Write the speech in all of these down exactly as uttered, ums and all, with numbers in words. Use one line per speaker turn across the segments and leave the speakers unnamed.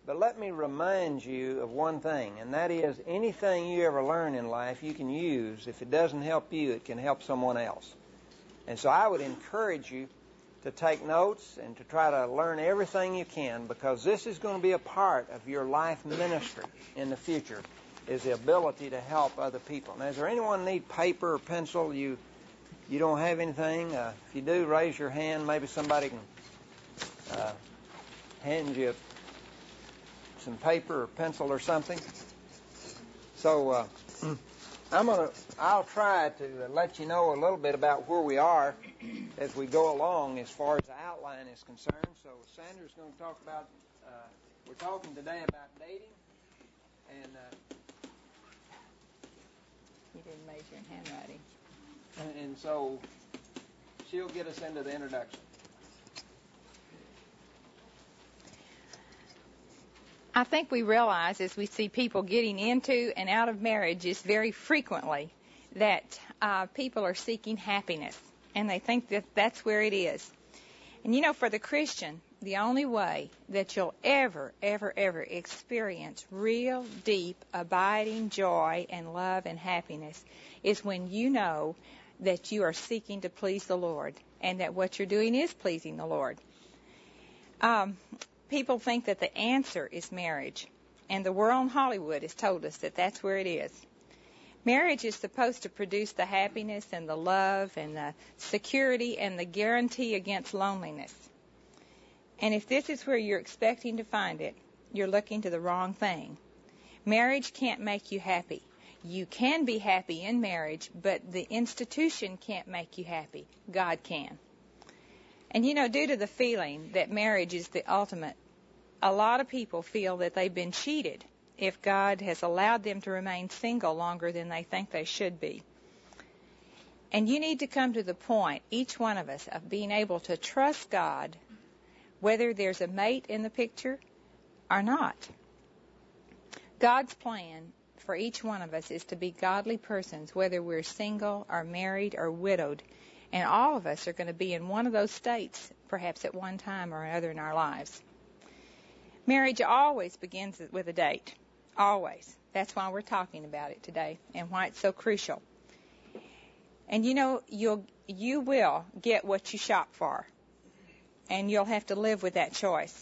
But let me remind you of one thing, and that is anything you ever learn in life you can use. If it doesn't help you, it can help someone else. And so I would encourage you to take notes and to try to learn everything you can, because this is going to be a part of your life ministry in the future, is the ability to help other people. Now, is there anyone need paper or pencil? You you don't have anything? Uh, if you do, raise your hand. Maybe somebody can uh, hand you some paper or pencil or something. So uh, I'm gonna. I'll try to let you know a little bit about where we are as we go along as far as the outline is concerned. So Sandra's going to talk about. Uh, we're talking today about dating, and uh,
you didn't measure in handwriting.
And, and so she'll get us into the introduction.
I think we realize as we see people getting into and out of marriages very frequently that uh, people are seeking happiness, and they think that that's where it is. And you know, for the Christian, the only way that you'll ever, ever, ever experience real, deep, abiding joy and love and happiness is when you know that you are seeking to please the Lord and that what you're doing is pleasing the Lord. Um, people think that the answer is marriage, and the world in Hollywood has told us that that's where it is. Marriage is supposed to produce the happiness and the love and the security and the guarantee against loneliness. And if this is where you're expecting to find it, you're looking to the wrong thing. Marriage can't make you happy. You can be happy in marriage, but the institution can't make you happy. God can. And you know, due to the feeling that marriage is the ultimate, a lot of people feel that they've been cheated if God has allowed them to remain single longer than they think they should be. And you need to come to the point, each one of us, of being able to trust God whether there's a mate in the picture or not. God's plan for each one of us is to be godly persons, whether we're single or married or widowed. And all of us are going to be in one of those states, perhaps at one time or another in our lives. Marriage always begins with a date. Always. That's why we're talking about it today and why it's so crucial. And you know, you'll, you will get what you shop for. And you'll have to live with that choice.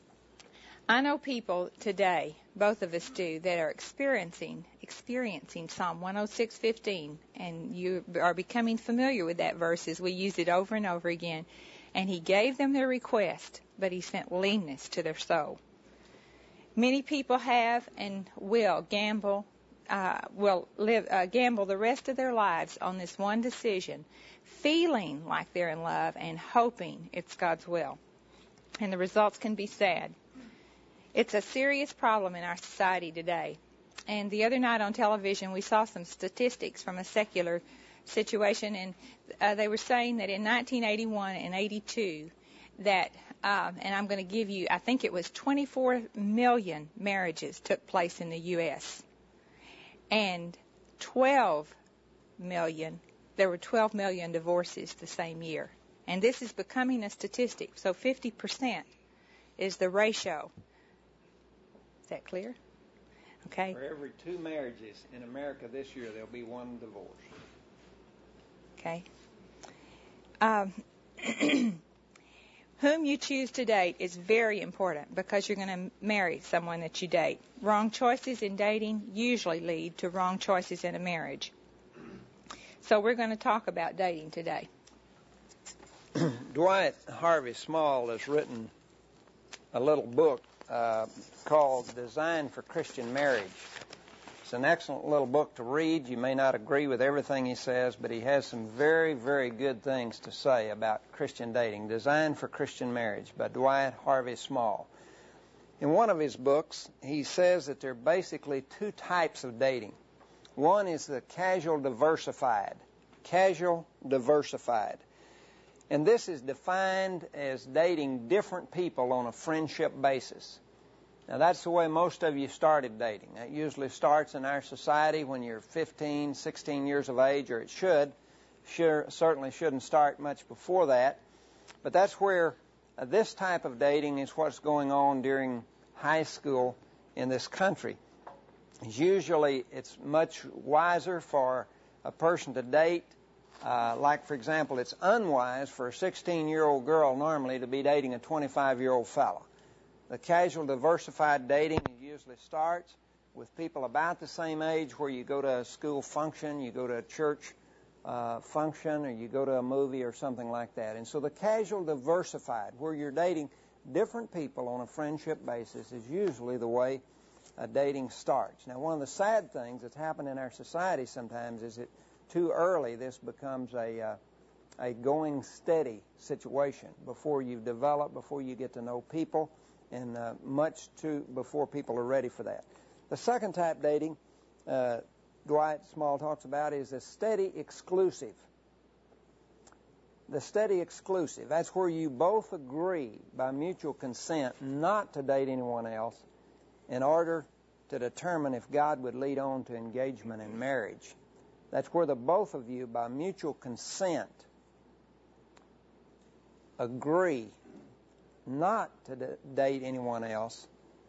I know people today, both of us do, that are experiencing experiencing Psalm one oh six fifteen, and you are becoming familiar with that verse as we use it over and over again. And he gave them their request, but he sent leanness to their soul. Many people have and will gamble, uh, will live, uh, gamble the rest of their lives on this one decision, feeling like they're in love and hoping it's God's will. And the results can be sad. It's a serious problem in our society today. And the other night on television, we saw some statistics from a secular situation, and uh, they were saying that in nineteen eighty-one and eighty-two, that, um, and I'm going to give you, I think it was twenty-four million marriages took place in the U S And twelve million, there were twelve million divorces the same year. And this is becoming a statistic. So fifty percent is the ratio. Is that clear? Okay.
For every two marriages in America this year, there'll be one divorce.
Okay. Um, whom you choose to date is very important because you're going to marry someone that you date. Wrong choices in dating usually lead to wrong choices in a marriage. So we're going to talk about dating today.
Dwight Harvey Small has written a little book uh, called Design for Christian Marriage. It's an excellent little book to read. You may not agree with everything he says, but he has some very, very good things to say about Christian dating. Design for Christian Marriage by Dwight Harvey Small. In one of his books, he says that there are basically two types of dating. One is the casual diversified. Casual diversified. And this is defined as dating different people on a friendship basis. Now, that's the way most of you started dating. That usually starts in our society when you're fifteen, sixteen years of age, or it should. Sure, certainly shouldn't start much before that. But that's where uh, this type of dating is what's going on during high school in this country. Usually it's much wiser for a person to date. Uh, like, for example, it's unwise for a sixteen-year-old girl normally to be dating a twenty-five-year-old fella. The casual, diversified dating usually starts with people about the same age, where you go to a school function, you go to a church uh, function, or you go to a movie or something like that. And so the casual, diversified, where you're dating different people on a friendship basis, is usually the way uh, dating starts. Now, one of the sad things that's happened in our society sometimes is that too early this becomes a uh, a going steady situation before you've developed, before you get to know people, and uh, much too before people are ready for that. The second type dating uh, Dwight Small talks about is the steady exclusive. The steady exclusive. That's where you both agree by mutual consent not to date anyone else in order to determine if God would lead on to engagement and marriage. That's where the both of you, by mutual consent, agree not to d- date anyone else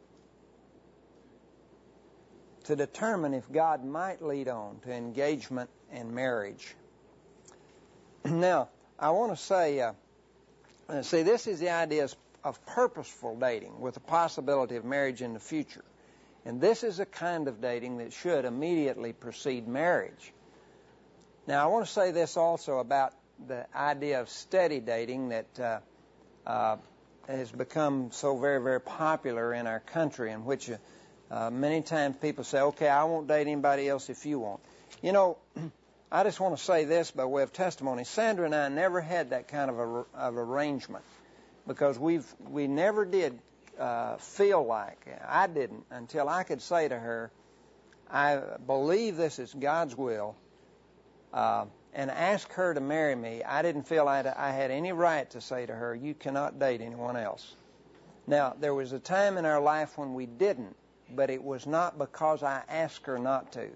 to determine if God might lead on to engagement and marriage. Now, I want to say, uh, see, this is the idea of purposeful dating with the possibility of marriage in the future. And this is a kind of dating that should immediately precede marriage. Now, I want to say this also about the idea of steady dating that uh, uh, has become so very, very popular in our country, in which uh, uh, many times people say, okay, I won't date anybody else if you won't. You know, I just want to say this by way of testimony. Sandra and I never had that kind of, a, of arrangement, because we've we never did uh, feel like, I didn't, until I could say to her, I believe this is God's will, Uh, and ask her to marry me. I didn't feel I had, I had any right to say to her, you cannot date anyone else. Now, there was a time in our life when we didn't, but it was not because I asked her not to.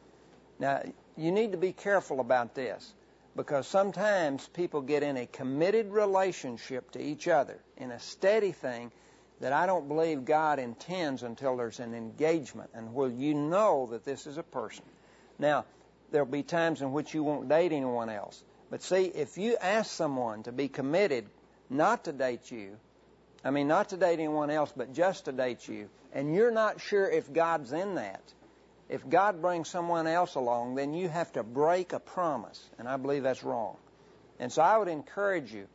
Now, you need to be careful about this, because sometimes people get in a committed relationship to each other, in a steady thing that I don't believe God intends until there's an engagement, and where you know that this is a person. Now, there'll be times in which you won't date anyone else. But see, if you ask someone to be committed not to date you, I mean not to date anyone else, but just to date you, and you're not sure if God's in that, if God brings someone else along, then you have to break a promise, and I believe that's wrong. And so I would encourage you,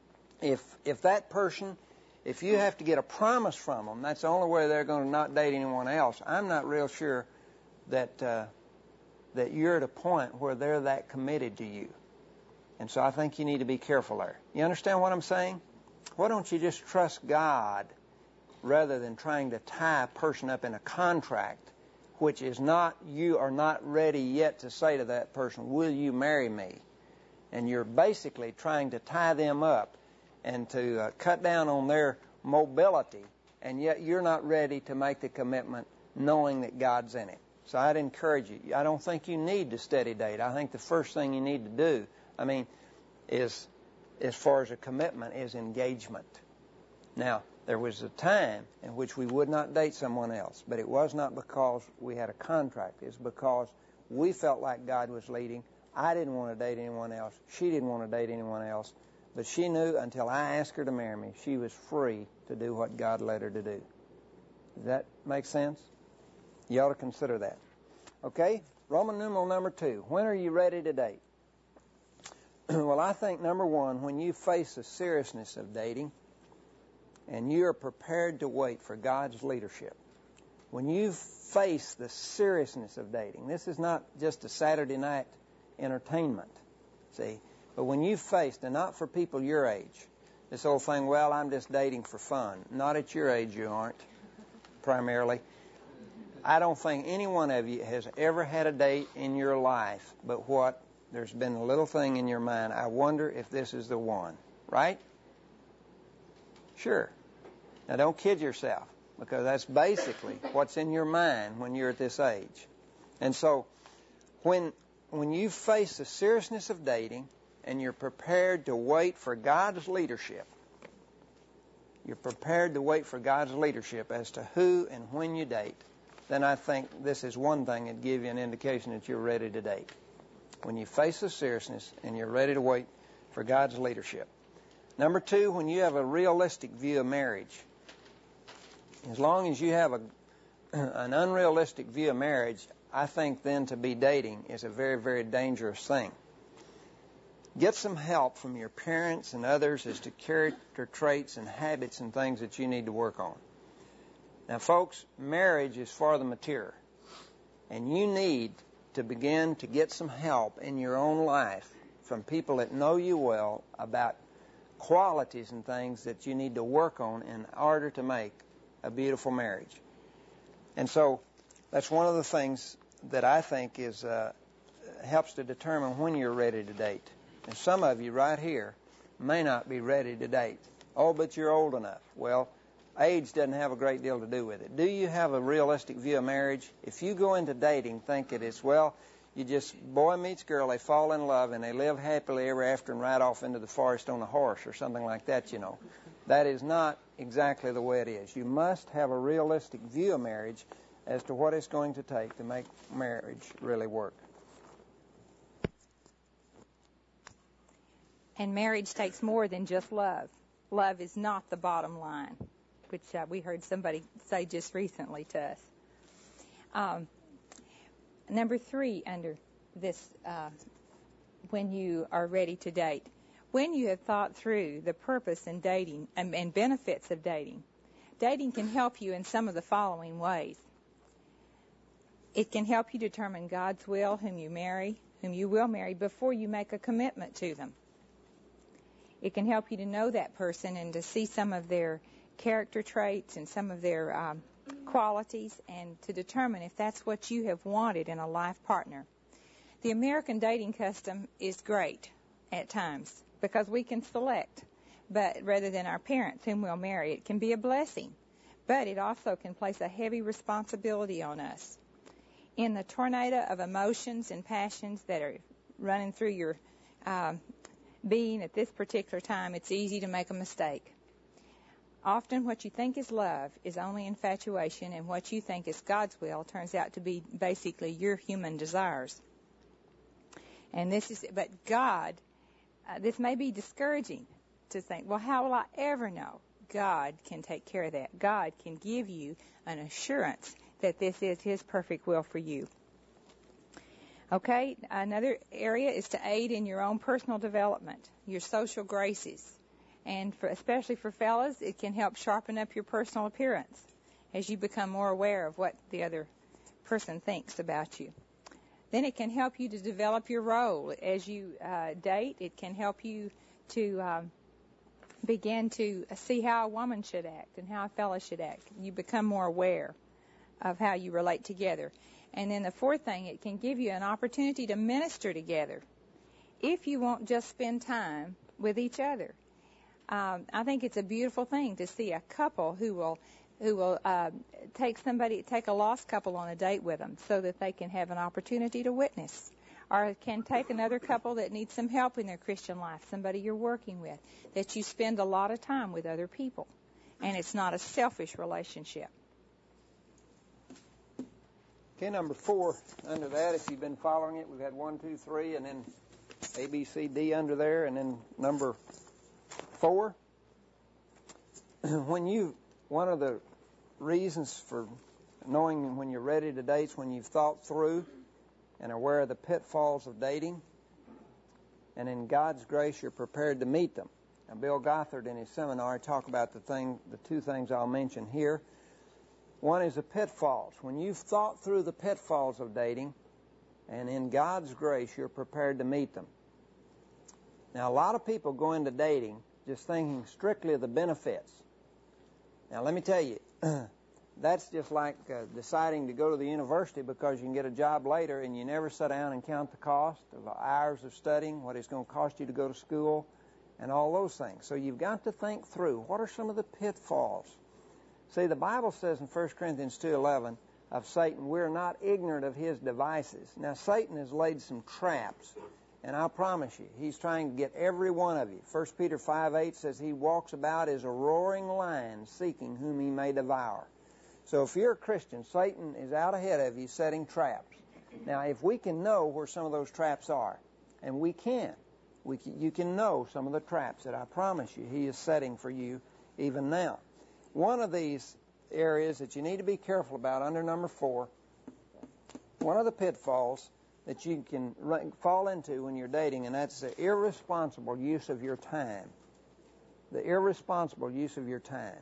if if that person, if you have to get a promise from them, that's the only way they're going to not date anyone else, I'm not real sure that... Uh, that you're at a point where they're that committed to you. And so I think you need to be careful there. You understand what I'm saying? Why don't you just trust God rather than trying to tie a person up in a contract, which is not, you are not ready yet to say to that person, will you marry me? And you're basically trying to tie them up and to uh, cut down on their mobility, and yet you're not ready to make the commitment knowing that God's in it. So I'd encourage you. I don't think you need to steady date. I think the first thing you need to do, I mean, is, as far as a commitment, is engagement. Now, there was a time in which we would not date someone else, but it was not because we had a contract. It's because we felt like God was leading. I didn't want to date anyone else. She didn't want to date anyone else. But she knew until I asked her to marry me, she was free to do what God led her to do. Does that make sense? You ought to consider that. Okay? Roman numeral number two. When are you ready to date? Well, I think, number one, when you face the seriousness of dating and you are prepared to wait for God's leadership. When you face the seriousness of dating, this is not just a Saturday night entertainment, see? But when you face, and not for people your age, this old thing, well, I'm just dating for fun. Not at your age you aren't, primarily. I don't think any one of you has ever had a date in your life, but what? There's been a little thing in your mind, I wonder if this is the one, right? Sure. Now, don't kid yourself, because that's basically what's in your mind when you're at this age. And so, when when you face the seriousness of dating and you're prepared to wait for God's leadership, you're prepared to wait for God's leadership as to who and when you date, then I think this is one thing that gives you an indication that you're ready to date. When you face the seriousness and you're ready to wait for God's leadership. Number two, when you have a realistic view of marriage. As long as you have a, an unrealistic view of marriage, I think then to be dating is a very, very dangerous thing. Get some help from your parents and others as to character traits and habits and things that you need to work on. Now, folks, marriage is for the mature, and you need to begin to get some help in your own life from people that know you well about qualities and things that you need to work on in order to make a beautiful marriage. And so that's one of the things that I think is uh, helps to determine when you're ready to date. And some of you right here may not be ready to date. Oh, but you're old enough. Well, age doesn't have a great deal to do with it. Do you have a realistic view of marriage? If you go into dating thinking it's, well, you just, boy meets girl, they fall in love, and they live happily ever after and ride off into the forest on a horse or something like that, you know. That is not exactly the way it is. You must have a realistic view of marriage as to what it's going to take to make marriage really work.
And marriage takes more than just love. Love is not the bottom line, which uh, we heard somebody say just recently to us. Um, number three under this, uh, when you are ready to date, when you have thought through the purpose in dating and, and benefits of dating, dating can help you in some of the following ways. It can help you determine God's will, whom you marry, whom you will marry, before you make a commitment to them. It can help you to know that person and to see some of their character traits and some of their um, qualities, and to determine if that's what you have wanted in a life partner. The American dating custom is great at times because we can select, but rather than our parents whom we'll marry. It can be a blessing, but it also can place a heavy responsibility on us. In the tornado of emotions and passions that are running through your um, being at this particular time, it's easy to make a mistake. Often what you think is love is only infatuation, and what you think is God's will turns out to be basically your human desires. And this is, but God, uh, this may be discouraging to think, well, how will I ever know? God can take care of that. God can give you an assurance that this is His perfect will for you. Okay, another area is to aid in your own personal development, your social graces. And for, especially for fellas, it can help sharpen up your personal appearance as you become more aware of what the other person thinks about you. Then it can help you to develop your role as you uh, date. It can help you to um, begin to see how a woman should act and how a fella should act. You become more aware of how you relate together. And then the fourth thing, it can give you an opportunity to minister together if you won't just spend time with each other. Um, I think it's a beautiful thing to see a couple who will who will uh, take somebody, take a lost couple on a date with them so that they can have an opportunity to witness. Or can take another couple that needs some help in their Christian life, somebody you're working with, that you spend a lot of time with other people. And it's not a selfish relationship.
Okay, number four under that, if you've been following it, we've had one, two, three, and then A, B, C, D under there, and then number four. When you, one of the reasons for knowing when you're ready to date is when you've thought through and are aware of the pitfalls of dating, and in God's grace you're prepared to meet them. Now, Bill Gothard in his seminar talked about the thing, the two things I'll mention here. One is the pitfalls. When you've thought through the pitfalls of dating, and in God's grace you're prepared to meet them. Now, a lot of people go into dating just thinking strictly of the benefits. Now, let me tell you, that's just like uh, deciding to go to the university because you can get a job later, and you never sit down and count the cost of hours of studying, what it's going to cost you to go to school, and all those things. So you've got to think through, what are some of the pitfalls? See, the Bible says in First Corinthians two eleven of Satan, we're not ignorant of his devices. Now, Satan has laid some traps And I'll promise you, he's trying to get every one of you. First Peter five eight says he walks about as a roaring lion seeking whom he may devour. So if you're a Christian, Satan is out ahead of you setting traps. Now, if we can know where some of those traps are, and we can, we can, you can know some of the traps that I promise you he is setting for you even now. One of these areas that you need to be careful about under number four, one of the pitfalls that you can fall into when you're dating, and that's the irresponsible use of your time. The irresponsible use of your time.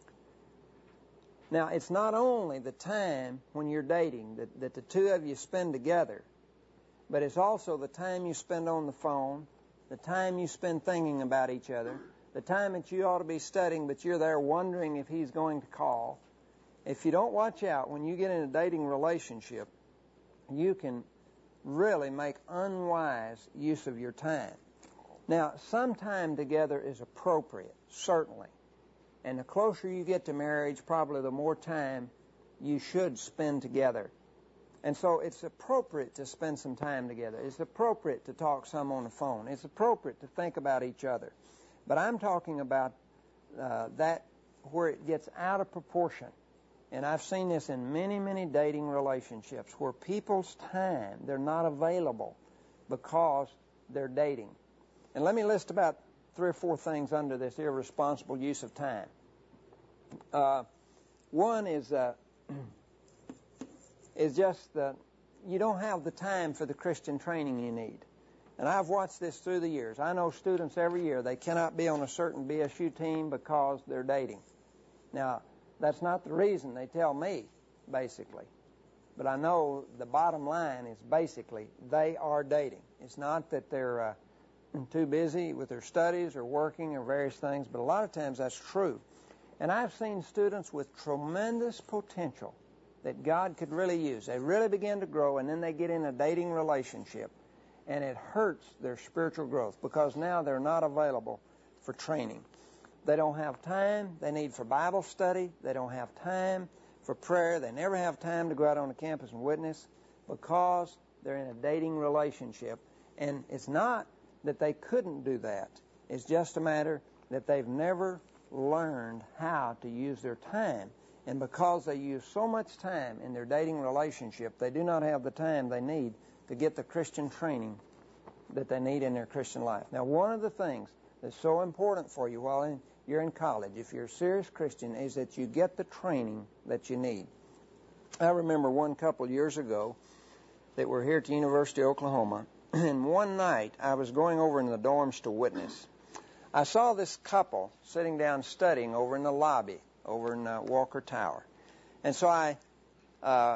Now, it's not only the time when you're dating that, that the two of you spend together, but it's also the time you spend on the phone, the time you spend thinking about each other, the time that you ought to be studying, but you're there wondering if he's going to call. If you don't watch out, when you get in a dating relationship, you can really make unwise use of your time. Now, some time together is appropriate, certainly. And the closer you get to marriage, probably the more time you should spend together. And so it's appropriate to spend some time together. It's appropriate to talk some on the phone. It's appropriate to think about each other. But I'm talking about uh, that where it gets out of proportion. And I've seen this in many, many dating relationships where people's time, they're not available because they're dating. And let me list about three or four things under this irresponsible use of time. Uh, one is uh, is just that you don't have the time for the Christian training you need. And I've watched this through the years. I know students every year, they cannot be on a certain B S U team because they're dating. Now, that's not the reason they tell me, basically. But I know the bottom line is basically they are dating. It's not that they're uh, too busy with their studies or working or various things, but a lot of times that's true. And I've seen students with tremendous potential that God could really use. They really begin to grow, and then they get in a dating relationship, and it hurts their spiritual growth because now they're not available for training. They don't have time they need for Bible study. They don't have time for prayer. They never have time to go out on the campus and witness because they're in a dating relationship. And it's not that they couldn't do that. It's just a matter that they've never learned how to use their time. And because they use so much time in their dating relationship, they do not have the time they need to get the Christian training that they need in their Christian life. Now, one of the things that's so important for you while in, you're in college, if you're a serious Christian, is that you get the training that you need. I remember one couple years ago that were here at the University of Oklahoma, and one night I was going over in the dorms to witness. I saw this couple sitting down studying over in the lobby, over in uh, Walker Tower. And so I, uh,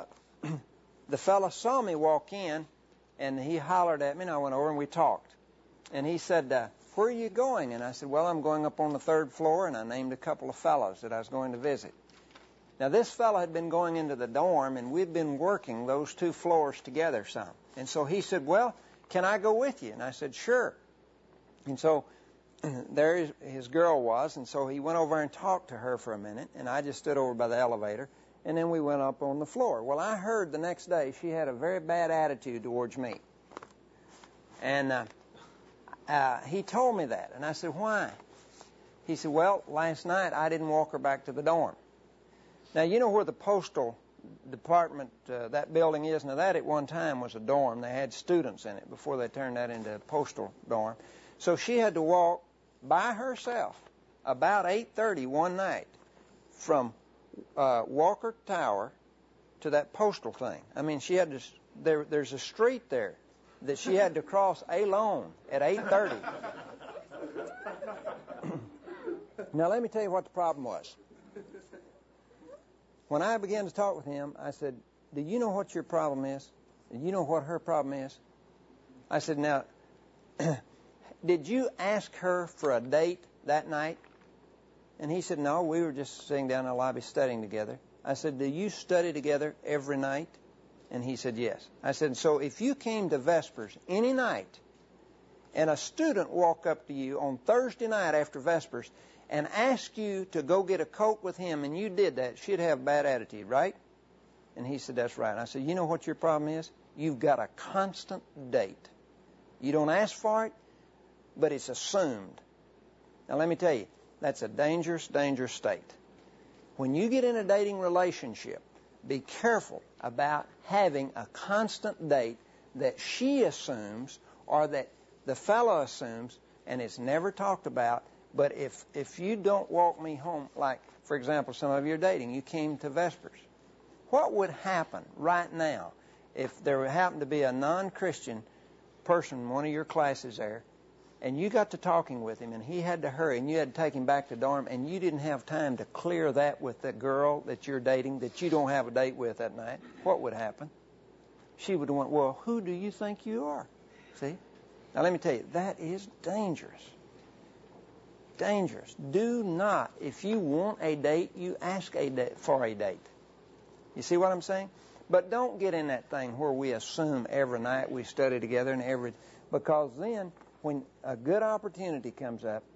the fellow saw me walk in, and he hollered at me, and I went over and we talked. And he said, uh, where are you going? And I said, well, I'm going up on the third floor, and I named a couple of fellows that I was going to visit. Now, this fellow had been going into the dorm, and we'd been working those two floors together some. And so he said, well, can I go with you? And I said, sure. And so there his girl was, and so he went over and talked to her for a minute, and I just stood over by the elevator, and then we went up on the floor. Well, I heard the next day she had a very bad attitude towards me. And uh, uh, he told me that, and I said, why? He said, well, last night I didn't walk her back to the dorm. Now, you know where the postal department, uh, that building is? Now, that at one time was a dorm. They had students in it before they turned that into a postal dorm. So she had to walk by herself about eight thirty one night from uh, Walker Tower to that postal thing. I mean, she had to, there, there's a street there that she had to cross alone at eight thirty. Now, let me tell you what the problem was. When I began to talk with him, I said, do you know what your problem is? Do you know what her problem is? I said, now, did you ask her for a date that night? And he said, no, we were just sitting down in the lobby studying together. I said, do you study together every night? And he said, yes. I said, so if you came to Vespers any night and a student walked up to you on Thursday night after Vespers and asked you to go get a Coke with him and you did that, she'd have a bad attitude, right? And he said, that's right. And I said, you know what your problem is? You've got a constant date. You don't ask for it, but it's assumed. Now let me tell you, that's a dangerous, dangerous state. When you get in a dating relationship, be careful about having a constant date that she assumes or that the fellow assumes, and it's never talked about. But if if you don't walk me home, like, for example, some of you are dating, you came to Vespers. What would happen right now if there happened to be a non-Christian person in one of your classes there, and you got to talking with him, and he had to hurry, and you had to take him back to dorm, and you didn't have time to clear that with the girl that you're dating that you don't have a date with that night? What would happen? She would have went, well, who do you think you are? See? Now, let me tell you, that is dangerous. Dangerous. Do not, if you want a date, you ask a date for a date. You see what I'm saying? But don't get in that thing where we assume every night we study together and every, because then when a good opportunity comes up,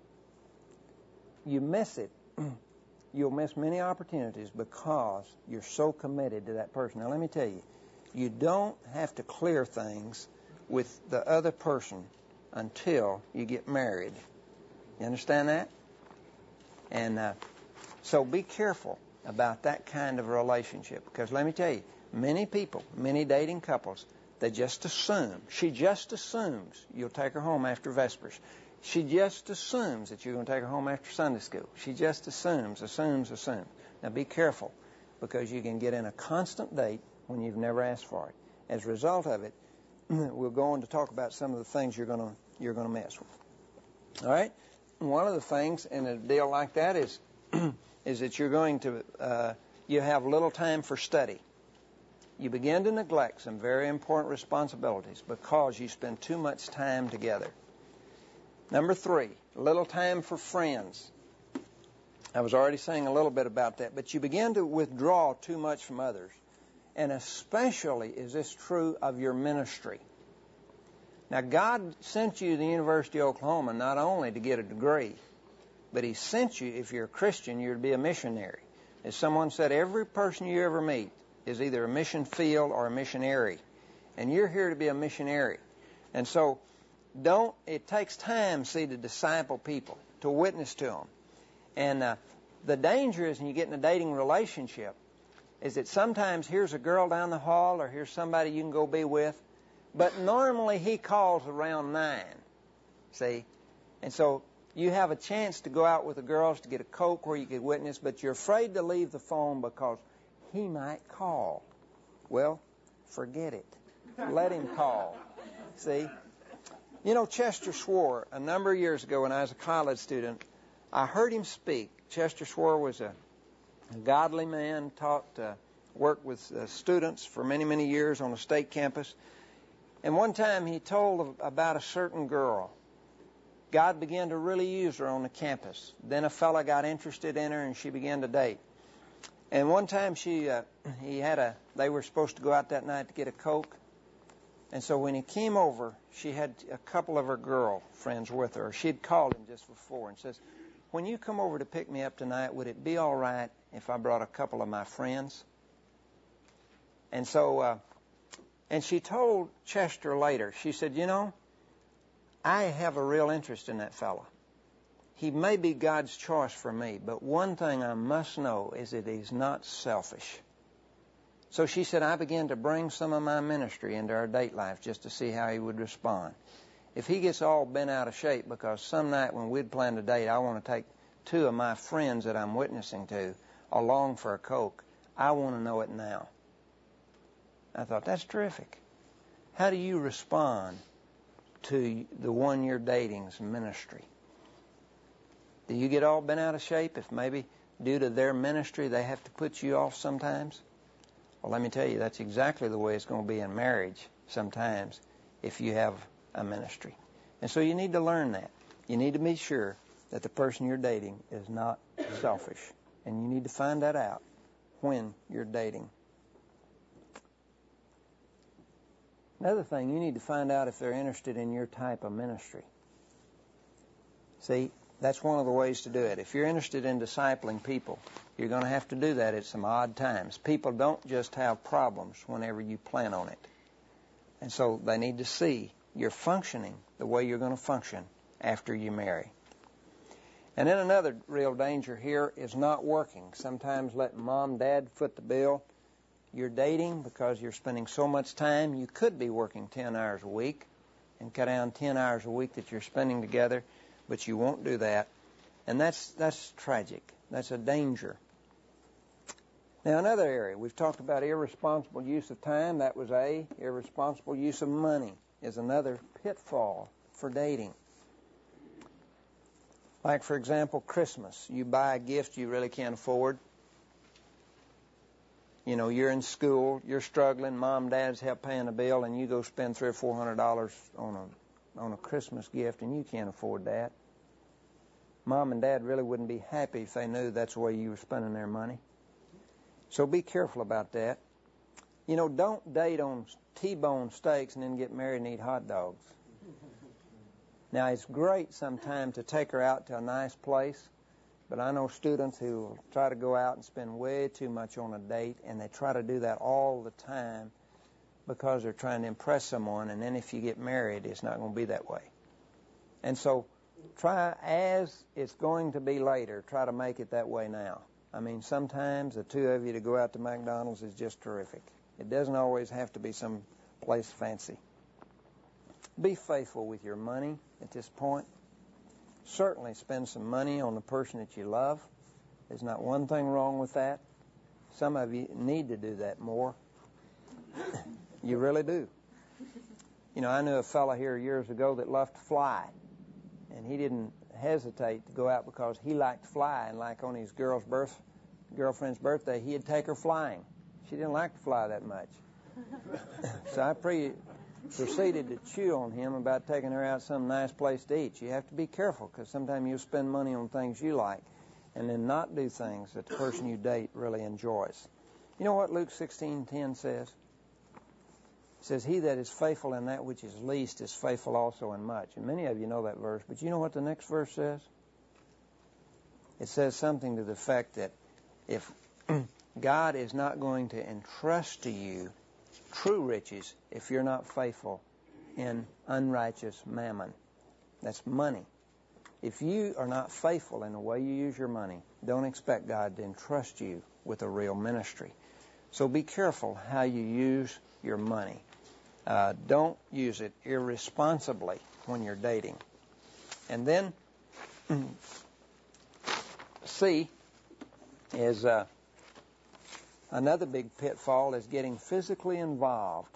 you miss it. You'll miss many opportunities because you're so committed to that person. Now, let me tell you, you don't have to clear things with the other person until you get married. You understand that? And uh, so be careful about that kind of a relationship, because let me tell you, many people, many dating couples, they just assume, she just assumes you'll take her home after Vespers. She just assumes that you're going to take her home after Sunday school. She just assumes, assumes, assumes. Now be careful, because you can get in a constant date when you've never asked for it. As a result of it, we'll go on to talk about some of the things you're going to you're going to mess with. All right? One of the things in a deal like that is is that you're going to uh, you have little time for study. You begin to neglect some very important responsibilities because you spend too much time together. Number three, little time for friends. I was already saying a little bit about that, but you begin to withdraw too much from others. And especially is this true of your ministry. Now, God sent you to the University of Oklahoma not only to get a degree, but He sent you, if you're a Christian, you're to be a missionary. As someone said, every person you ever meet is either a mission field or a missionary. And you're here to be a missionary. And so, don't, it takes time, see, to disciple people, to witness to them. And uh, the danger is when you get in a dating relationship is that sometimes here's a girl down the hall or here's somebody you can go be with, but normally he calls around nine, see? And so you have a chance to go out with the girls to get a Coke where you could witness, but you're afraid to leave the phone because he might call. Well, forget it. Let him call, see? You know, Chester Swore, a number of years ago when I was a college student, I heard him speak. Chester Swore was a, a godly man, taught, uh, worked with uh, students for many, many years on a state campus. And one time he told about a certain girl. God began to really use her on the campus. Then a fella got interested in her and she began to date. And one time she, uh, he had a, they were supposed to go out that night to get a Coke. And so when he came over, she had a couple of her girl friends with her. She'd called him just before and says, when you come over to pick me up tonight, would it be all right if I brought a couple of my friends? And so, uh, and she told Chester later, she said, you know, I have a real interest in that fella. He may be God's choice for me, but one thing I must know is that he's not selfish. So she said, I began to bring some of my ministry into our date life just to see how he would respond. If he gets all bent out of shape because some night when we'd planned a date, I want to take two of my friends that I'm witnessing to along for a Coke, I want to know it now. I thought, that's terrific. How do you respond to the one you're dating's ministry? Do you get all bent out of shape if maybe due to their ministry they have to put you off sometimes? Well, let me tell you, that's exactly the way it's going to be in marriage sometimes if you have a ministry. And so you need to learn that. You need to be sure that the person you're dating is not selfish. And you need to find that out when you're dating. Another thing, you need to find out if they're interested in your type of ministry. See, that's one of the ways to do it. If you're interested in discipling people, you're going to have to do that at some odd times. People don't just have problems whenever you plan on it. And so they need to see you're functioning the way you're going to function after you marry. And then another real danger here is not working. Sometimes letting mom, dad foot the bill. You're dating because you're spending so much time. You could be working ten hours a week and cut down ten hours a week that you're spending together, but you won't do that. And that's that's tragic. That's a danger. Now, another area, we've talked about irresponsible use of time. That was A. Irresponsible use of money is another pitfall for dating. Like, for example, Christmas. You buy a gift you really can't afford. You know, you're in school, you're struggling, mom, dad's help paying a bill, and you go spend three or four hundred dollars on a on a Christmas gift, and you can't afford that. Mom and dad really wouldn't be happy if they knew that's the way you were spending their money. So be careful about that. You know, don't date on T-bone steaks and then get married and eat hot dogs. Now, it's great sometimes to take her out to a nice place, but I know students who try to go out and spend way too much on a date, and they try to do that all the time because they're trying to impress someone, and then if you get married, it's not going to be that way. And so try, as it's going to be later, try to make it that way now. I mean, sometimes the two of you to go out to McDonald's is just terrific. It doesn't always have to be some place fancy. Be faithful with your money at this point. Certainly spend some money on the person that you love. There's not one thing wrong with that. Some of you need to do that more. You really do. You know, I knew a fellow here years ago that loved to fly, and he didn't hesitate to go out because he liked to fly, and like on his girl's birth, girlfriend's birthday, he'd take her flying. She didn't like to fly that much. So I pre- proceeded to chew on him about taking her out some nice place to eat. You have to be careful because sometimes you'll spend money on things you like and then not do things that the person you date really enjoys. You know what Luke sixteen ten says? It says, he that is faithful in that which is least is faithful also in much. And many of you know that verse, but you know what the next verse says? It says something to the effect that if God is not going to entrust to you true riches if you're not faithful in unrighteous mammon. That's money. If you are not faithful in the way you use your money, don't expect God to entrust you with a real ministry. So be careful how you use your money. Uh, don't use it irresponsibly when you're dating. And then C is uh, another big pitfall is getting physically involved.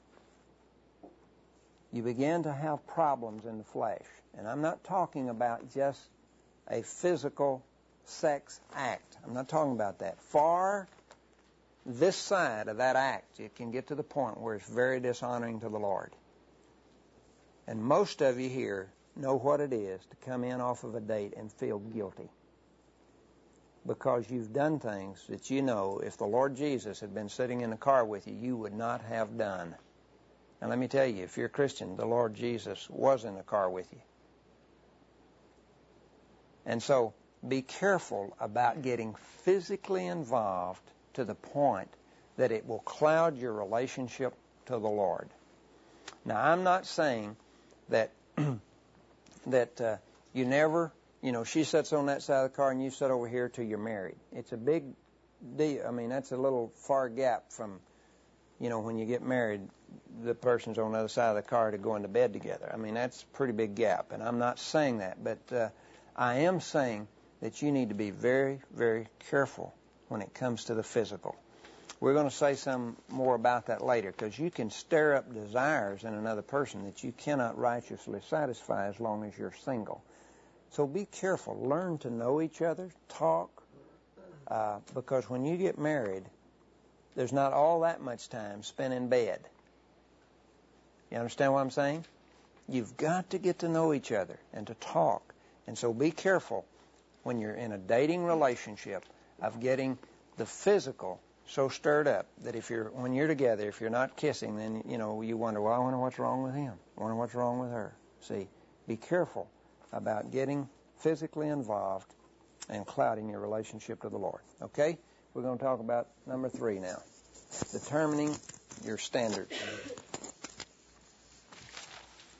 You begin to have problems in the flesh. And I'm not talking about just a physical sex act. I'm not talking about that. Far this side of that act, it can get to the point where it's very dishonoring to the Lord. And most of you here know what it is to come in off of a date and feel guilty because you've done things that you know if the Lord Jesus had been sitting in the car with you, you would not have done. Now let me tell you, if you're a Christian, the Lord Jesus was in the car with you. And so be careful about getting physically involved to the point that it will cloud your relationship to the Lord. Now, I'm not saying that that uh, you never, you know, she sits on that side of the car and you sit over here till you're married. It's a big deal. I mean, that's a little far gap from, you know, when you get married, the person's on the other side of the car to go into bed together. I mean, that's a pretty big gap, and I'm not saying that, but uh, I am saying that you need to be very, very careful when it comes to the physical. We're going to say some more about that later because you can stir up desires in another person that you cannot righteously satisfy as long as you're single. So be careful. Learn to know each other. Talk. Uh, because when you get married, there's not all that much time spent in bed. You understand what I'm saying? You've got to get to know each other and to talk. And so be careful when you're in a dating relationship of getting the physical so stirred up that if you're when you're together, if you're not kissing, then you know you wonder, well, I wonder what's wrong with him. I wonder what's wrong with her. See, be careful about getting physically involved and clouding your relationship to the Lord. Okay? We're going to talk about number three now, determining your standards.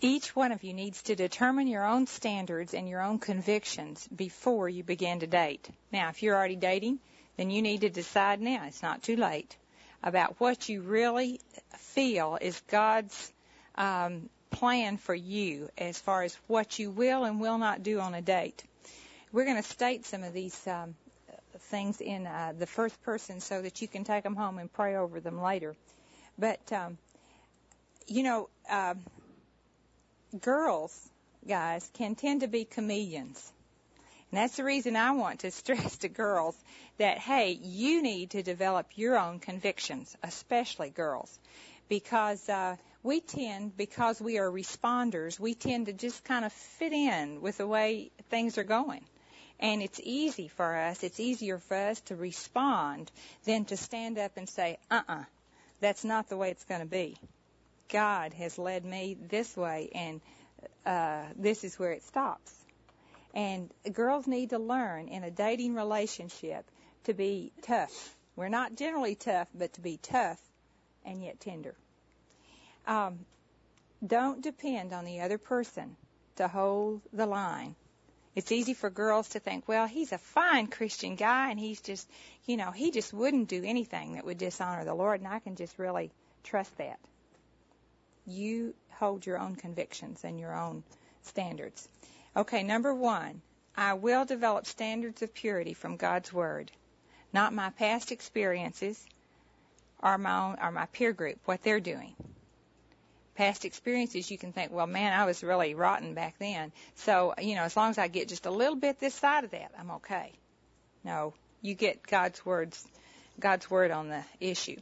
Each one of you needs to determine your own standards and your own convictions before you begin to date. Now, if you're already dating, then you need to decide now, it's not too late, about what you really feel is God's um, plan for you as far as what you will and will not do on a date. We're going to state some of these um, things in uh, the first person so that you can take them home and pray over them later. But, um, you know, uh, girls, guys, can tend to be chameleons. And that's the reason I want to stress to girls that, hey, you need to develop your own convictions, especially girls, because uh, we tend, because we are responders, we tend to just kind of fit in with the way things are going. And it's easy for us, it's easier for us to respond than to stand up and say, uh-uh, that's not the way it's going to be. God has led me this way, and uh, this is where it stops. And girls need to learn in a dating relationship to be tough. We're not generally tough, but to be tough and yet tender. Um, don't depend on the other person to hold the line. It's easy for girls to think, well, he's a fine Christian guy, and he's just, you know, he just wouldn't do anything that would dishonor the Lord, and I can just really trust that. You hold your own convictions and your own standards. Okay, number one, I will develop standards of purity from God's Word, not my past experiences or my own, or my peer group, what they're doing. Past experiences, you can think, well, man, I was really rotten back then. So, you know, as long as I get just a little bit this side of that, I'm okay. No, you get God's words, God's Word on the issue.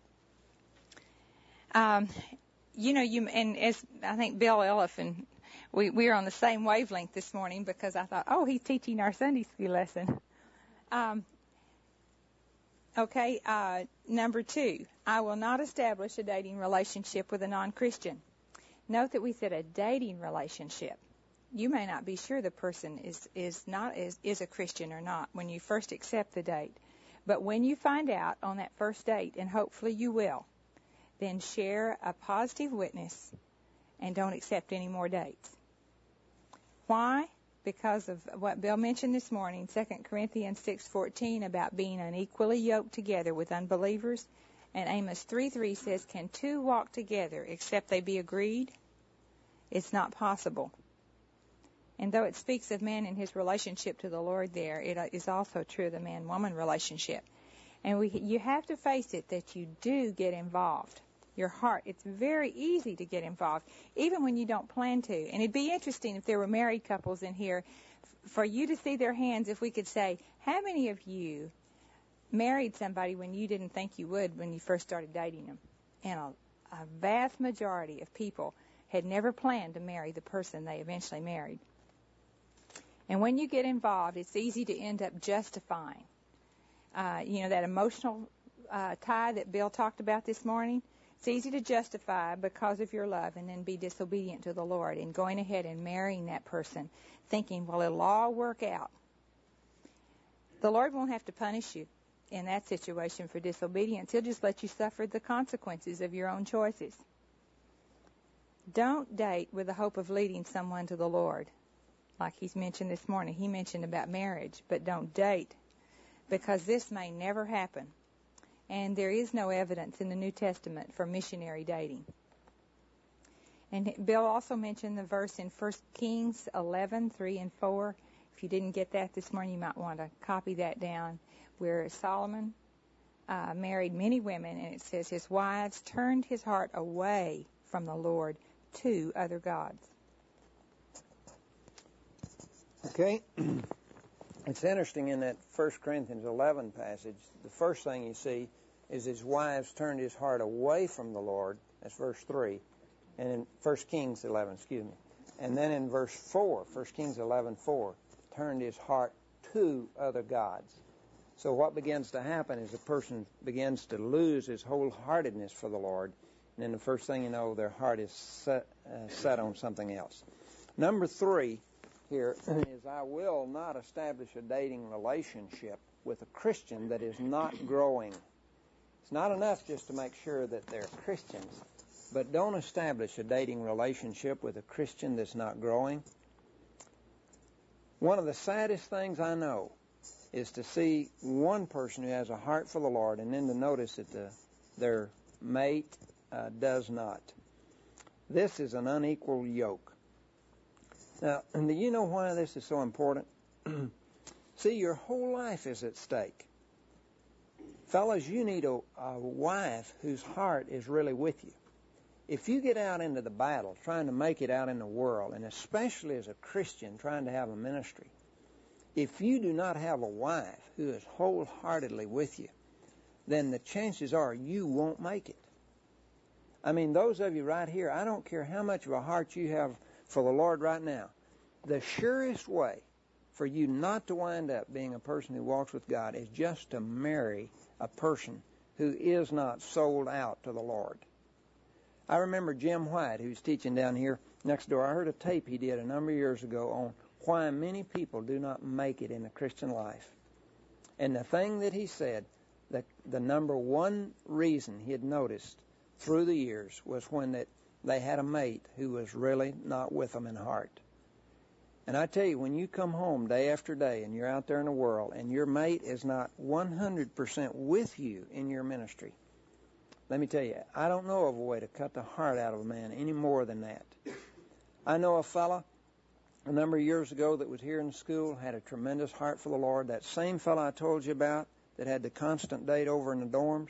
Um, you know, you and as I think Bill Elliff and we we are on the same wavelength this morning because I thought, oh, he's teaching our Sunday school lesson. Um, okay, uh, number two, I will not establish a dating relationship with a non-Christian. Note that we said a dating relationship. You may not be sure the person is is not is, is a Christian or not when you first accept the date, but when you find out on that first date, and hopefully you will, then share a positive witness and don't accept any more dates. Why? Because of what Bill mentioned this morning, Second Corinthians six fourteen, about being unequally yoked together with unbelievers. And Amos three three says, can two walk together except they be agreed? It's not possible. And though it speaks of man and his relationship to the Lord there, it is also true of the man-woman relationship. And we, you have to face it that you do get involved. Your heart, it's very easy to get involved, even when you don't plan to. And it'd be interesting if there were married couples in here, f- for you to see their hands, if we could say, how many of you married somebody when you didn't think you would when you first started dating them? And a, a vast majority of people had never planned to marry the person they eventually married. And when you get involved, it's easy to end up justifying. Uh, you know, that emotional uh, tie that Bill talked about this morning? It's easy to justify because of your love and then be disobedient to the Lord and going ahead and marrying that person, thinking, well, it'll all work out. The Lord won't have to punish you in that situation for disobedience. He'll just let you suffer the consequences of your own choices. Don't date with the hope of leading someone to the Lord. Like he's mentioned this morning, he mentioned about marriage, but don't date because this may never happen. And there is no evidence in the New Testament for missionary dating. And Bill also mentioned the verse in First Kings eleven, three and four. If you didn't get that this morning, you might want to copy that down, where Solomon uh, married many women, and it says his wives turned his heart away from the Lord to other gods.
Okay. It's interesting in that First Corinthians eleven passage, the first thing you see is his wives turned his heart away from the Lord. That's verse three. And in First Kings eleven, excuse me. And then in verse four, First Kings eleven four, turned his heart to other gods. So what begins to happen is a person begins to lose his wholeheartedness for the Lord. And then the first thing you know, their heart is set, uh, set on something else. Number three here is I will not establish a dating relationship with a Christian that is not growing. It's not enough just to make sure that they're Christians, but don't establish a dating relationship with a Christian that's not growing. One of the saddest things I know is to see one person who has a heart for the Lord and then to notice that the, their mate uh, does not. This is an unequal yoke. Now, do you know why this is so important? See, your whole life is at stake. Fellas, you need a, a wife whose heart is really with you. If you get out into the battle trying to make it out in the world, and especially as a Christian trying to have a ministry, if you do not have a wife who is wholeheartedly with you, then the chances are you won't make it. I mean, those of you right here, I don't care how much of a heart you have for the Lord right now, the surest way for you not to wind up being a person who walks with God is just to marry a person who is not sold out to the Lord. I remember Jim White, who's teaching down here next door. I heard a tape he did a number of years ago on why many people do not make it in the Christian life. And the thing that he said, the, the number one reason he had noticed through the years was when that they had a mate who was really not with them in heart. And I tell you, when you come home day after day and you're out there in the world and your mate is not one hundred percent with you in your ministry, let me tell you, I don't know of a way to cut the heart out of a man any more than that. I know a fella a number of years ago that was here in school, had a tremendous heart for the Lord. That same fella I told you about that had the constant date over in the dorms.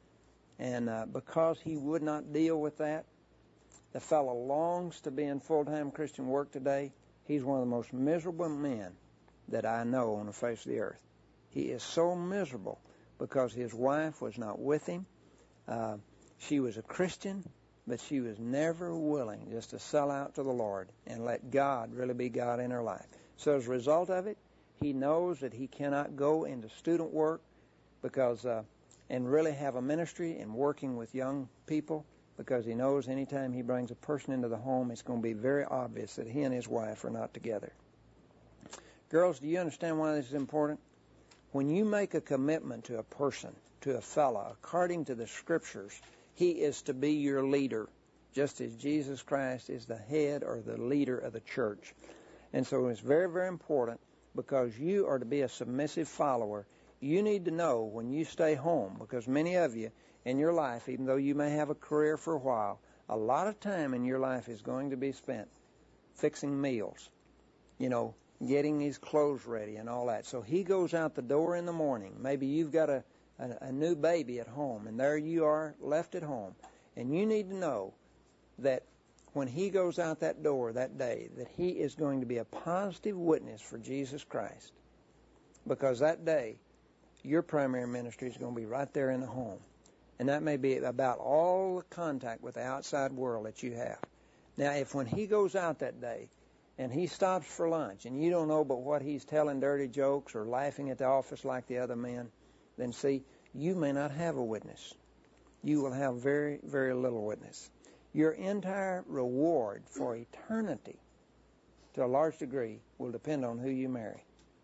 And uh, because he would not deal with that, the fellow longs to be in full-time Christian work today. He's one of the most miserable men that I know on the face of the earth. He is so miserable because his wife was not with him. Uh, she was a Christian, but she was never willing just to sell out to the Lord and let God really be God in her life. So as a result of it, he knows that he cannot go into student work because uh, and really have a ministry and working with young people, because he knows anytime he brings a person into the home, it's going to be very obvious that he and his wife are not together. Girls, do you understand why this is important? When you make a commitment to a person, to a fella, according to the Scriptures, he is to be your leader, just as Jesus Christ is the head or the leader of the church. And so it's very, very important, because you are to be a submissive follower. You need to know when you stay home, because many of you in your life, even though you may have a career for a while, a lot of time in your life is going to be spent fixing meals, you know, getting his clothes ready and all that. So he goes out the door in the morning. Maybe you've got a, a, a new baby at home, and there you are left at home. And you need to know that when he goes out that door that day, that he is going to be a positive witness for Jesus Christ. Because that day, your primary ministry is going to be right there in the home. And that may be about all the contact with the outside world that you have. Now, if when he goes out that day and he stops for lunch and you don't know but what he's telling dirty jokes or laughing at the office like the other men, then see, you may not have a witness. You will have very, very little witness. Your entire reward for eternity, to a large degree, will depend on who you marry.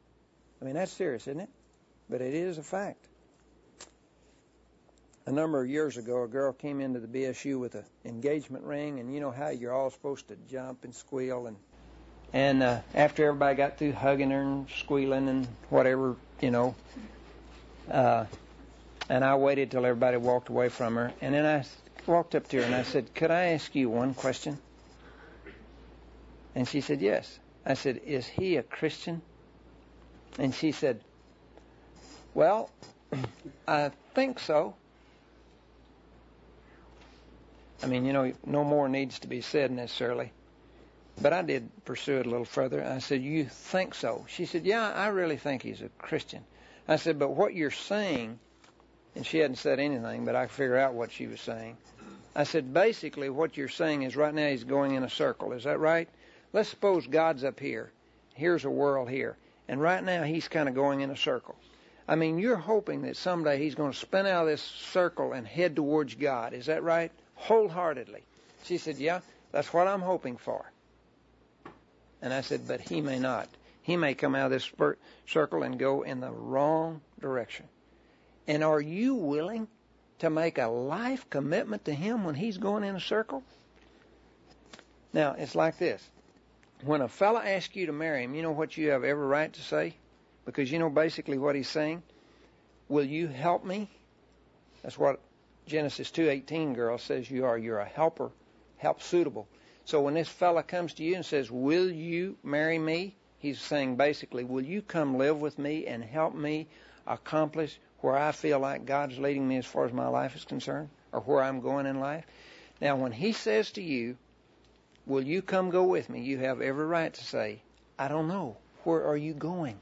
I mean, that's serious, isn't it? But it is a fact. A number of years ago, a girl came into the B S U with an engagement ring, and you know how you're all supposed to jump and squeal. And and uh, after everybody got through hugging her and squealing and whatever, you know, uh, and I waited till everybody walked away from her, and then I walked up to her and I said, "Could I ask you one question?" And she said, "Yes." I said, "Is he a Christian?" And she said, "Well, I think so." I mean, you know, no more needs to be said necessarily. But I did pursue it a little further. I said, "You think so?" She said, "Yeah, I really think he's a Christian." I said, "But what you're saying," and she hadn't said anything, but I could figure out what she was saying. I said, "Basically what you're saying is right now he's going in a circle. Is that right? Let's suppose God's up here. Here's a world here. And right now he's kind of going in a circle. I mean, you're hoping that someday he's going to spin out of this circle and head towards God. Is that right? Wholeheartedly." She said, "Yeah, that's what I'm hoping for." And I said, "But he may not. He may come out of this circle and go in the wrong direction." And are you willing to make a life commitment to him when he's going in a circle? Now, it's like this. When a fella asks you to marry him, you know what you have every right to say? Because you know basically what he's saying? Will you help me? That's what Genesis two eighteen girl says you are. You're a helper, help suitable. So when this fella comes to you and says, will you marry me? He's saying basically, will you come live with me and help me accomplish where I feel like God's leading me as far as my life is concerned, or where I'm going in life? Now, when he says to you, will you come go with me? You have every right to say, I don't know. Where are you going?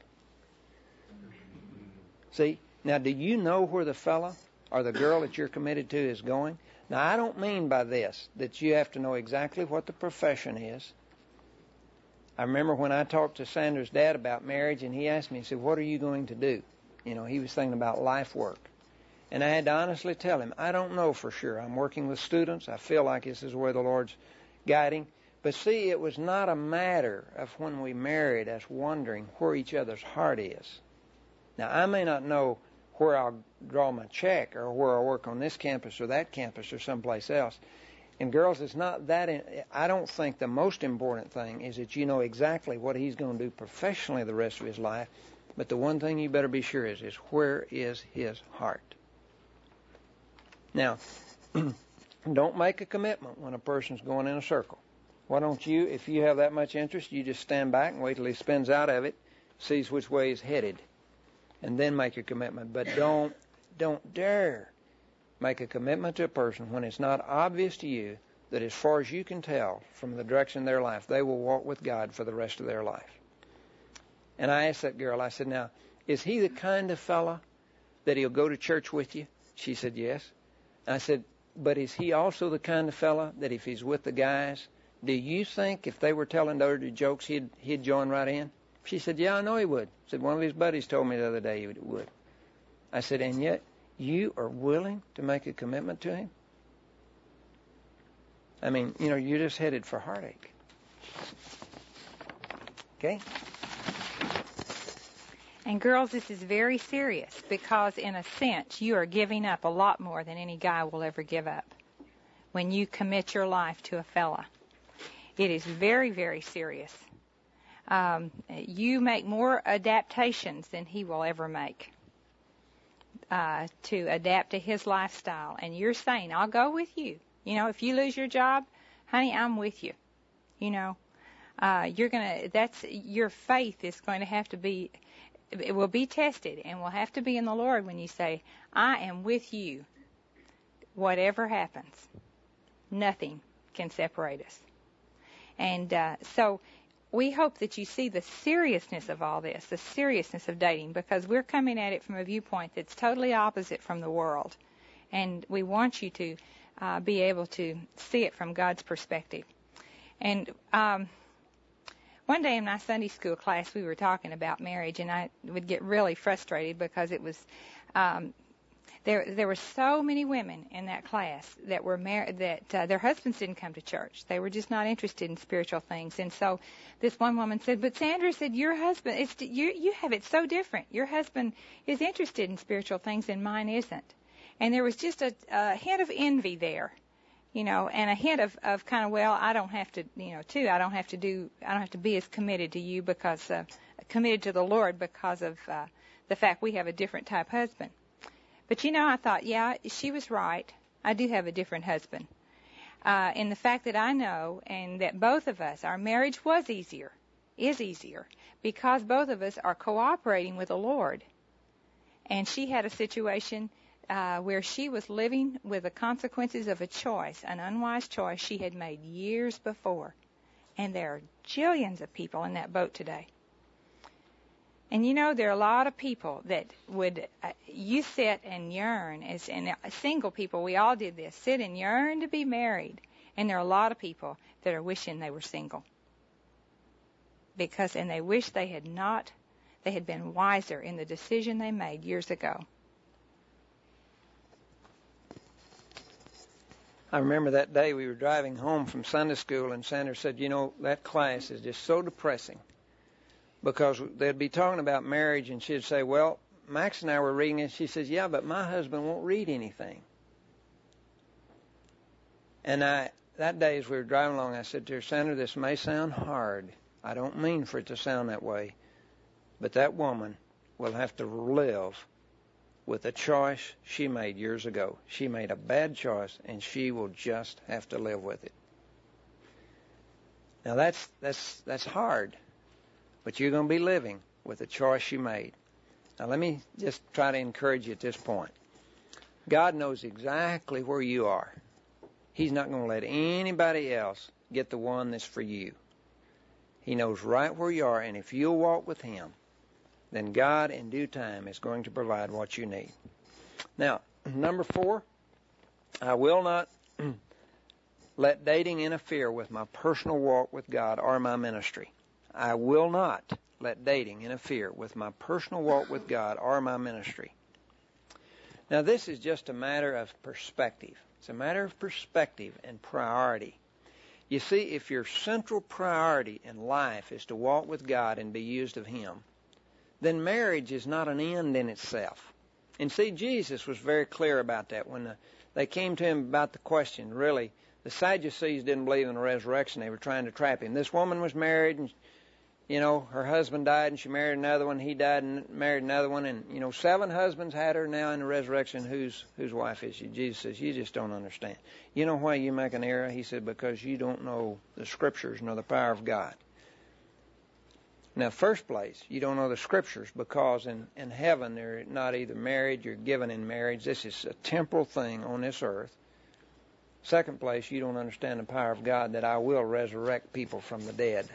See? Now, do you know where the fella or the girl that you're committed to is going? Now, I don't mean by this that you have to know exactly what the profession is. I remember when I talked to Sandra's dad about marriage, and he asked me, he said, what are you going to do? You know, he was thinking about life work. And I had to honestly tell him, I don't know for sure. I'm working with students. I feel like this is where the Lord's guiding. But see, it was not a matter of when we married us wondering where each other's heart is. Now, I may not know where I'll draw my check or where I'll work on this campus or that campus or someplace else. And girls, it's not that. In, I don't think the most important thing is that you know exactly what he's going to do professionally the rest of his life. But the one thing you better be sure is, is where is his heart? Now, don't make a commitment when a person's going in a circle. Why don't you, if you have that much interest, you just stand back and wait till he spins out of it, sees which way he's headed, and then make a commitment. But don't, don't dare make a commitment to a person when it's not obvious to you that as far as you can tell from the direction of their life, they will walk with God for the rest of their life. And I asked that girl, I said, now, is he the kind of fella that he'll go to church with you? She said, yes. I said, but is he also the kind of fella that if he's with the guys, do you think if they were telling dirty jokes, he'd, he'd join right in? She said, yeah, I know he would. I said, one of his buddies told me the other day he would. I said, and yet you are willing to make a commitment to him? I mean, you know, you're just headed for heartache. Okay?
And girls, this is very serious because in a sense you are giving up a lot more than any guy will ever give up when you commit your life to a fella. It is very, very serious. Um, you make more adaptations than he will ever make uh, to adapt to his lifestyle. And you're saying, I'll go with you. You know, if you lose your job, honey, I'm with you. You know, uh, you're going to, that's, your faith is going to have to be, it will be tested and will have to be in the Lord when you say, I am with you. Whatever happens, nothing can separate us. And uh, so we hope that you see the seriousness of all this, the seriousness of dating, because we're coming at it from a viewpoint that's totally opposite from the world. And we want you to uh, be able to see it from God's perspective. And um, one day in my Sunday school class, we were talking about marriage, and I would get really frustrated because it was um, there. There were so many women in that class that were married that uh, their husbands didn't come to church. They were just not interested in spiritual things. And so, this one woman said, "But Sandra said your husband, it's you. You have it so different. Your husband is interested in spiritual things, and mine isn't." And there was just a, a hint of envy there. You know, and a hint of, of kind of, well, I don't have to, you know, too, I don't have to do, I don't have to be as committed to you because, uh, committed to the Lord because of uh, the fact we have a different type husband. But, you know, I thought, yeah, she was right. I do have a different husband. Uh, in the fact that I know and that both of us, our marriage was easier, is easier, because both of us are cooperating with the Lord. And she had a situation Uh, where she was living with the consequences of a choice, an unwise choice she had made years before. And there are jillions of people in that boat today. And you know, there are a lot of people that would, uh, you sit and yearn, as and single people, we all did this, sit and yearn to be married. And there are a lot of people that are wishing they were single. Because, and they wish they had not, they had been wiser in the decision they made years ago.
I remember that day we were driving home from Sunday school, and Sandra said, you know, that class is just so depressing because they'd be talking about marriage, and she'd say, well, Max and I were reading it. She says, yeah, but my husband won't read anything. And I, that day as we were driving along, I said to her, Sandra, this may sound hard. I don't mean for it to sound that way. But that woman will have to live with a choice she made years ago. She made a bad choice, and she will just have to live with it. Now that's that's that's hard, but you're going to be living with a choice she made. Now let me just try to encourage you at this point. God knows exactly where you are. He's not going to let anybody else get the one that's for you. He knows right where you are, and if you'll walk with Him, then God in due time is going to provide what you need. Now, number four, I will not let dating interfere with my personal walk with God or my ministry. I will not let dating interfere with my personal walk with God or my ministry. Now, this is just a matter of perspective. It's a matter of perspective and priority. You see, if your central priority in life is to walk with God and be used of Him, then marriage is not an end in itself. And see, Jesus was very clear about that when the, they came to Him about the question. Really, the Sadducees didn't believe in the resurrection. They were trying to trap Him. This woman was married, and, you know, her husband died, and she married another one. He died and married another one. And, you know, seven husbands had her. Now in the resurrection, whose whose wife is she? Jesus says, you just don't understand. You know why you make an error? He said, because you don't know the Scriptures nor the power of God. Now, first place, you don't know the Scriptures because in, in heaven they're not either married or given in marriage. This is a temporal thing on this earth. Second place, you don't understand the power of God that I will resurrect people from the dead.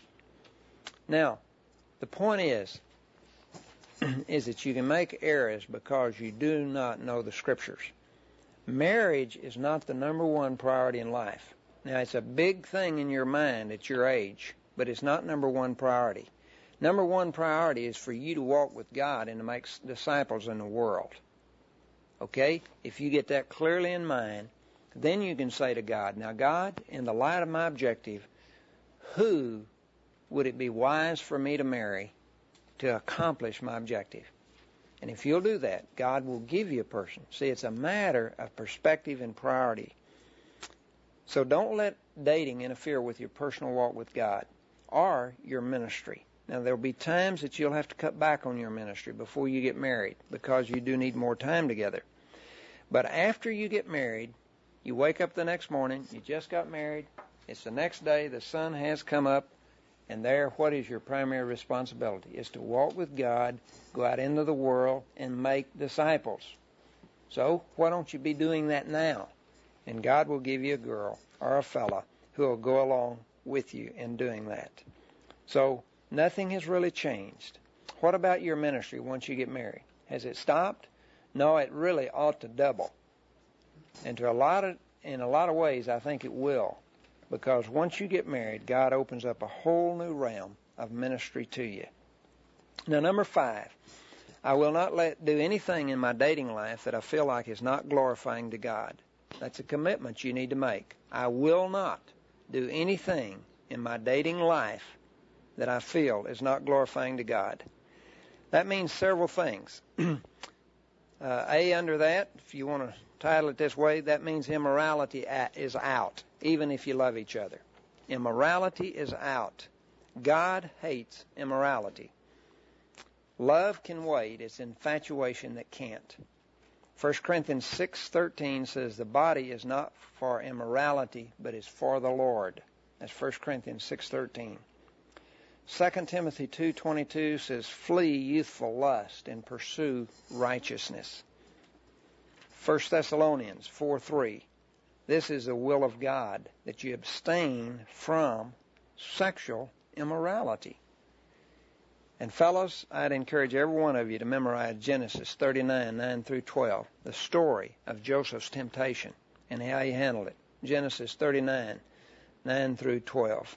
Now, the point is, is that you can make errors because you do not know the Scriptures. Marriage is not the number one priority in life. Now, it's a big thing in your mind at your age, but it's not number one priority. Number one priority is for you to walk with God and to make disciples in the world. Okay? If you get that clearly in mind, then you can say to God, now God, in the light of my objective, who would it be wise for me to marry to accomplish my objective? And if you'll do that, God will give you a person. See, it's a matter of perspective and priority. So don't let dating interfere with your personal walk with God or your ministry. Now, there will be times that you'll have to cut back on your ministry before you get married because you do need more time together. But after you get married, you wake up the next morning, you just got married, it's the next day, the sun has come up, and there, what is your primary responsibility? Is to walk with God, go out into the world, and make disciples. So, why don't you be doing that now? And God will give you a girl or a fella who will go along with you in doing that. So, nothing has really changed. What about your ministry once you get married? Has it stopped? No, it really ought to double. And to a lot of, in a lot of ways, I think it will. Because once you get married, God opens up a whole new realm of ministry to you. Now, number five, I will not let do anything in my dating life that I feel like is not glorifying to God. That's a commitment you need to make. I will not do anything in my dating life that I feel is not glorifying to God. That means several things. uh, A, under that, if you want to title it this way, that means immorality is out, even if you love each other. Immorality is out. God hates immorality. Love can wait. It's infatuation that can't. First Corinthians six thirteen says the body is not for immorality, but is for the Lord. That's First Corinthians six thirteen. Second Timothy two twenty-two says, flee youthful lust and pursue righteousness. First Thessalonians four three, this is the will of God, that you abstain from sexual immorality. And fellows, I'd encourage every one of you to memorize Genesis thirty-nine, nine through twelve, the story of Joseph's temptation and how he handled it. Genesis thirty-nine, nine through twelve.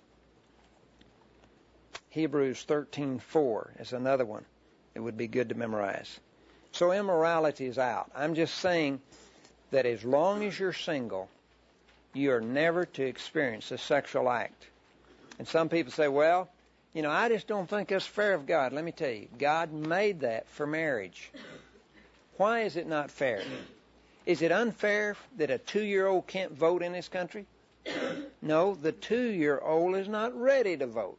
Hebrews thirteen four is another one it would be good to memorize. So immorality is out. I'm just saying that as long as you're single, you are never to experience a sexual act. And some people say, well, you know, I just don't think that's fair of God. Let me tell you, God made that for marriage. Why is it not fair? Is it unfair that a two-year-old can't vote in this country? No, the two-year-old is not ready to vote.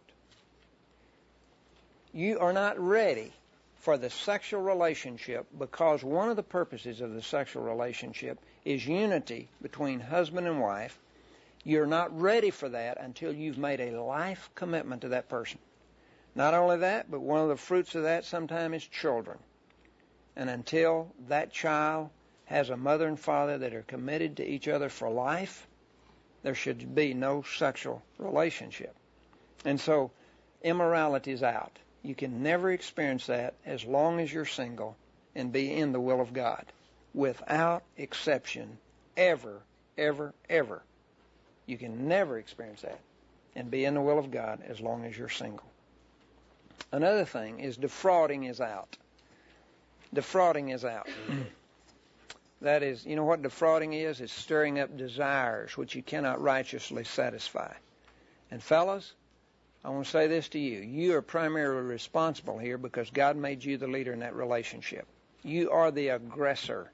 You are not ready for the sexual relationship because one of the purposes of the sexual relationship is unity between husband and wife. You're not ready for that until you've made a life commitment to that person. Not only that, but one of the fruits of that sometimes is children. And until that child has a mother and father that are committed to each other for life, there should be no sexual relationship. And so immorality is out. You can never experience that as long as you're single and be in the will of God. Without exception, ever, ever, ever. You can never experience that and be in the will of God as long as you're single. Another thing is defrauding is out. Defrauding is out. That is, you know what defrauding is? It's stirring up desires which you cannot righteously satisfy. And fellas, I want to say this to you. You are primarily responsible here because God made you the leader in that relationship. You are the aggressor.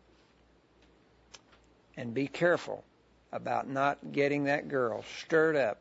And be careful about not getting that girl stirred up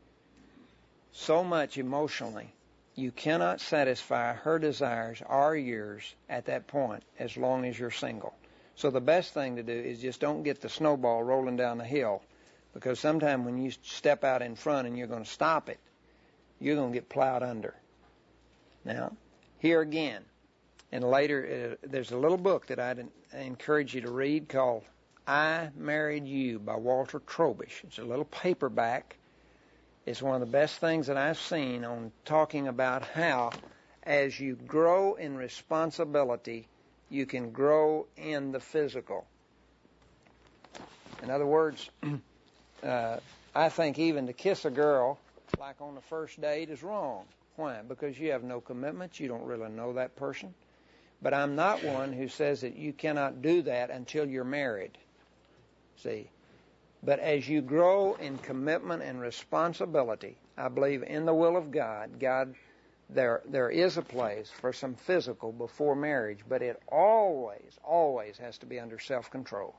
so much emotionally you cannot satisfy her desires or yours at that point as long as you're single. So the best thing to do is just don't get the snowball rolling down the hill, because sometime when you step out in front and you're going to stop it, you're going to get plowed under. Now, here again, and later, uh, there's a little book that I'd encourage you to read called I Married You by Walter Trobish. It's a little paperback. It's one of the best things that I've seen on talking about how, as you grow in responsibility, you can grow in the physical. In other words, uh, I think even to kiss a girl, like on the first date, is wrong. Why? Because you have no commitment. You don't really know that person. But I'm not one who says that you cannot do that until you're married. See? But as you grow in commitment and responsibility, I believe in the will of God, God, there there is a place for some physical before marriage, but it always, always has to be under self-control.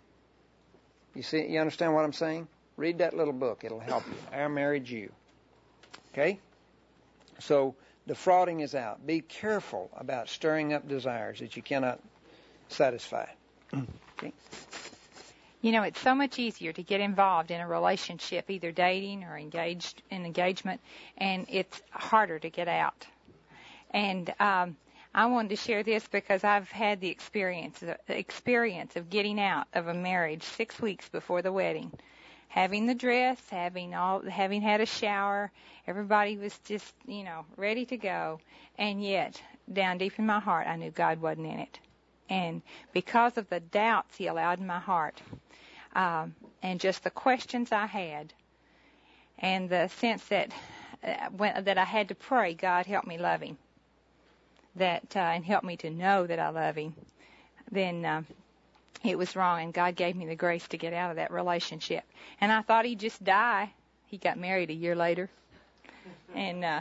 You see, you understand what I'm saying? Read that little book. It'll help you. I Married You. Okay? So defrauding is out. Be careful about stirring up desires that you cannot satisfy. Okay?
You know, it's so much easier to get involved in a relationship, either dating or engaged in engagement, and it's harder to get out. And um, I wanted to share this because I've had the experience, the experience of getting out of a marriage six weeks before the wedding, having the dress, having all, having had a shower. Everybody was just, you know, ready to go, and yet down deep in my heart, I knew God wasn't in it. And because of the doubts He allowed in my heart, um, and just the questions I had, and the sense that uh, when, that I had to pray, God help me love Him, that uh, and help me to know that I love Him, then uh, it was wrong, and God gave me the grace to get out of that relationship. And I thought He'd just die. He got married a year later. And uh,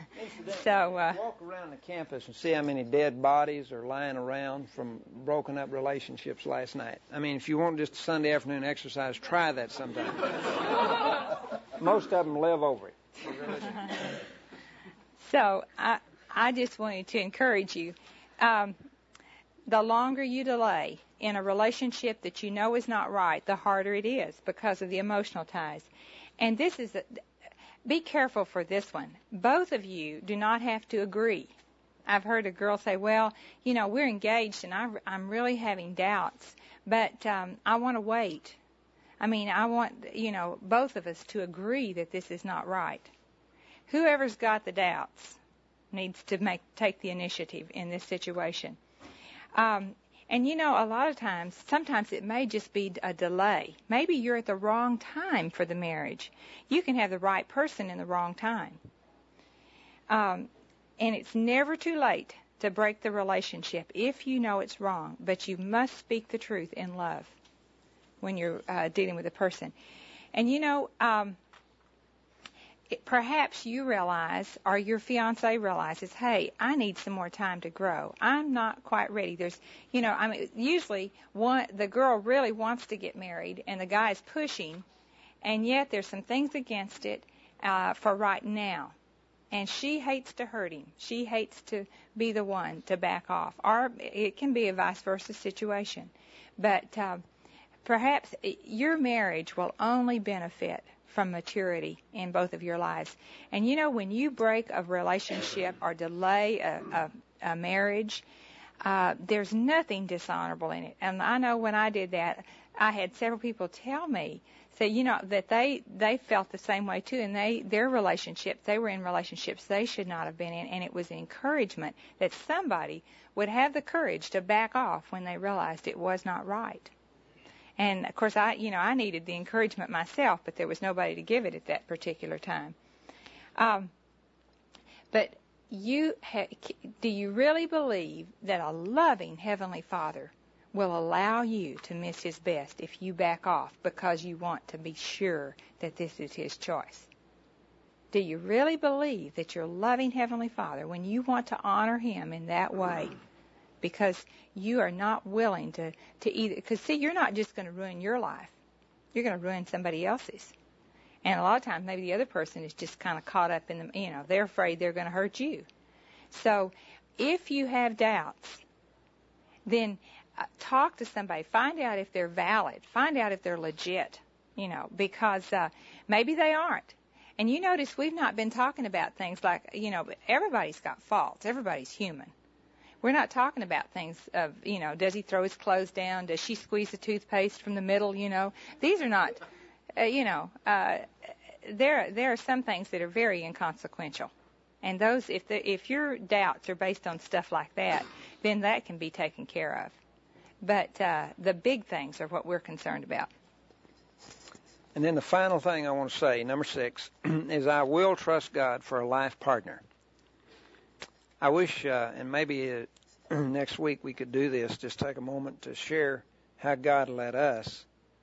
so uh,
walk around the campus and see how many dead bodies are lying around from broken up relationships last night. I mean, if you want just a Sunday afternoon exercise, try that sometime. Most of them live over it.
So I I just wanted to encourage you. Um, the longer you delay in a relationship that you know is not right, the harder it is because of the emotional ties. And this is a, be careful for this one. Both of you do not have to agree. I've heard a girl say, well, you know, we're engaged and I, I'm really having doubts, but um, I want to wait. I mean, I want, you know, both of us to agree that this is not right. Whoever's got the doubts needs to make take the initiative in this situation. Um, and, you know, a lot of times, sometimes it may just be a delay. Maybe you're at the wrong time for the marriage. You can have the right person in the wrong time. Um, and it's never too late to break the relationship if you know it's wrong. But you must speak the truth in love when you're uh, dealing with a person. And, you know, um, it, perhaps you realize, or your fiance realizes, hey, I need some more time to grow. I'm not quite ready. There's, you know, I mean, usually one, the girl really wants to get married, and the guy is pushing, and yet there's some things against it uh, for right now. And she hates to hurt him. She hates to be the one to back off. Or it can be a vice versa situation. But uh, perhaps your marriage will only benefit from maturity in both of your lives. And you know, when you break a relationship or delay a, a, a marriage, uh, there's nothing dishonorable in it. And I know when I did that, I had several people tell me, say, you know, that they they felt the same way too, and they their relationships, they were in relationships they should not have been in, and it was encouragement that somebody would have the courage to back off when they realized it was not right. And of course, I you know I needed the encouragement myself, but there was nobody to give it at that particular time. Um, but you ha- do you really believe that a loving Heavenly Father will allow you to miss His best if you back off because you want to be sure that this is His choice? Do you really believe that your loving Heavenly Father, when you want to honor Him in that way, because you are not willing to, to either, because see, you're not just going to ruin your life, you're going to ruin somebody else's. And a lot of times maybe the other person is just kind of caught up in the, you know, they're afraid they're going to hurt you. So if you have doubts, then Uh, talk to somebody. Find out if they're valid. Find out if they're legit, you know, because uh, maybe they aren't. And you notice we've not been talking about things like, you know, everybody's got faults. Everybody's human. We're not talking about things of, you know, does he throw his clothes down? Does she squeeze the toothpaste from the middle? You know, these are not, uh, you know, uh, there there are some things that are very inconsequential. And those, if the, if your doubts are based on stuff like that, then that can be taken care of. But uh, the big things are what we're concerned about.
And then the final thing I want to say, number six, is I will trust God for a life partner. I wish, uh, and maybe uh, next week we could do this, just take a moment to share how God led us.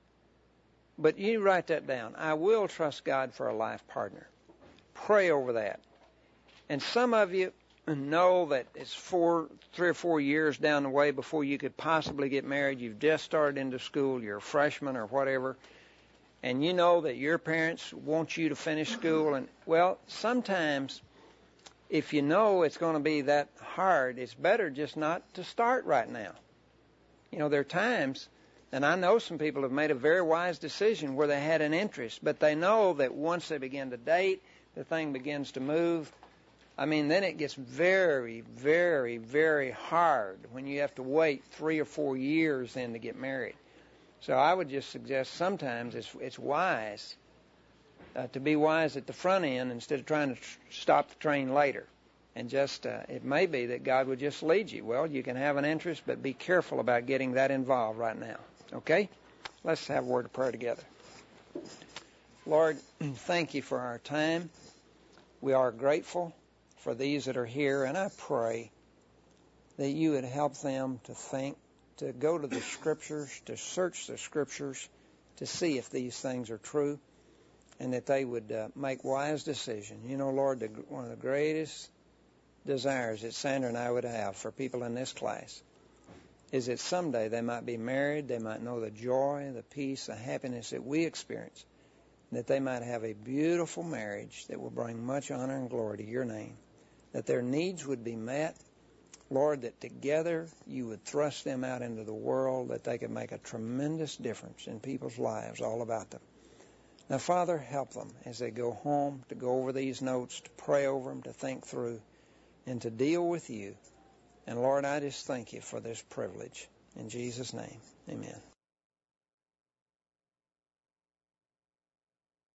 But you write that down. I will trust God for a life partner. Pray over that. And some of you know that it's four, three or four years down the way before you could possibly get married. You've just started into school. You're a freshman or whatever. And you know that your parents want you to finish school. And, well, sometimes if you know it's going to be that hard, it's better just not to start right now. You know, there are times, and I know some people have made a very wise decision where they had an interest, but they know that once they begin to date, the thing begins to move. I mean, then it gets very, very, very hard when you have to wait three or four years then to get married. So I would just suggest sometimes it's, it's wise uh, to be wise at the front end instead of trying to tr- stop the train later. And just, uh, it may be that God would just lead you. Well, you can have an interest, but be careful about getting that involved right now. Okay? Let's have a word of prayer together. Lord, thank you for our time. We are grateful for these that are here, and I pray that you would help them to think, to go to the Scriptures, to search the Scriptures, to see if these things are true, and that they would uh, make wise decisions. You know, Lord, the, one of the greatest desires that Sandra and I would have for people in this class is that someday they might be married, they might know the joy, the peace, the happiness that we experience, that they might have a beautiful marriage that will bring much honor and glory to your name, that their needs would be met. Lord, that together you would thrust them out into the world, that they could make a tremendous difference in people's lives all about them. Now, Father, help them as they go home to go over these notes, to pray over them, to think through, and to deal with you. And Lord, I just thank you for this privilege. In Jesus' name, amen.